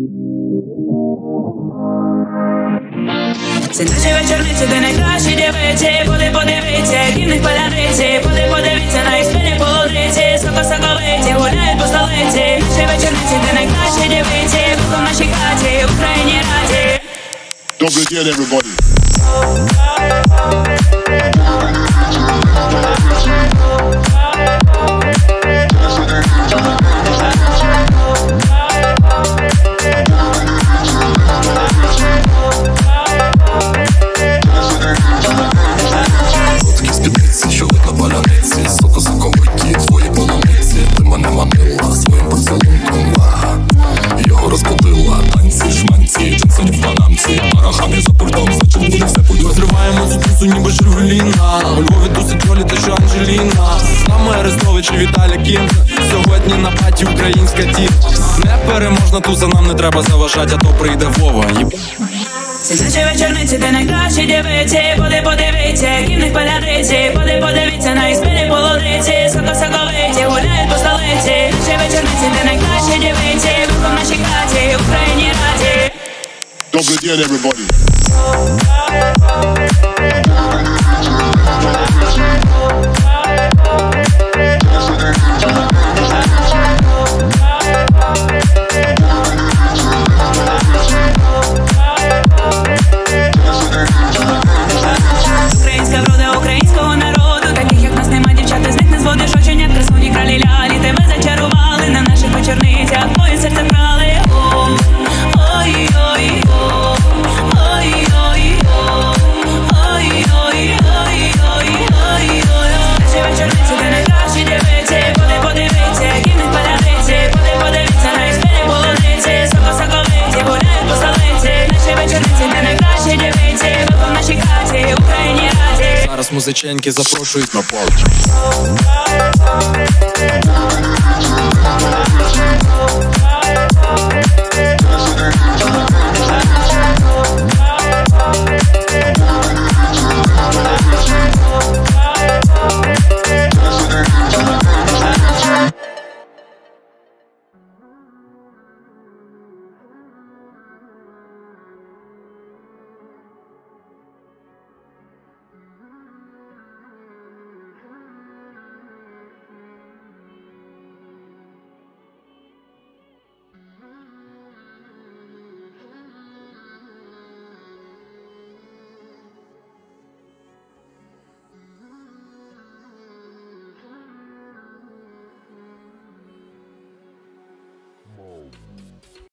Це наші вечорниці, де найкращі дівиці. Подивіться, які в них паляниці. Подивіться на їх спині полудриці. Соковиті, гуляють по столиці. Наші вечорниці, де найкращі дівиці. В нашій хаті, в Україні раді. Добрий день, everybody. Ніби Жигуліна, у Львові досить Жолі та що Анджеліна. З нами Арестович і Віталій Кінг. Сьогодні на паті українська тім. Непереможна туза, нам не треба заважати, а то прийде Вова. Це наші вечорниці, де найкращі дівиці. Подивіться, які в них паляниці. Подивіться на їх спині полудриці. Соковиті, гуляють по столиці. Наші вечорниці, де найкращі дівиці. В нашій хаті, в Україні раді. Добрий день, everybody. Українська врода українського народу. Таких як нас нема, дівчата, з них не зводиш очення. Красуні кралі лялі, тебе зачарували. На наших вечорницях твоє серце брали. Ой-ой-ой. Наші вечорниці, де найкращі дівиці. Подивіться, які в них паляниці. Подивіться на їх спині полудриці. Соковиті, гуляють по столиці. Наші вечорниці, де найкращі дівиці. В нашій хаті, в Україні раді. Зараз музиченьки запрошують на парті. Oh,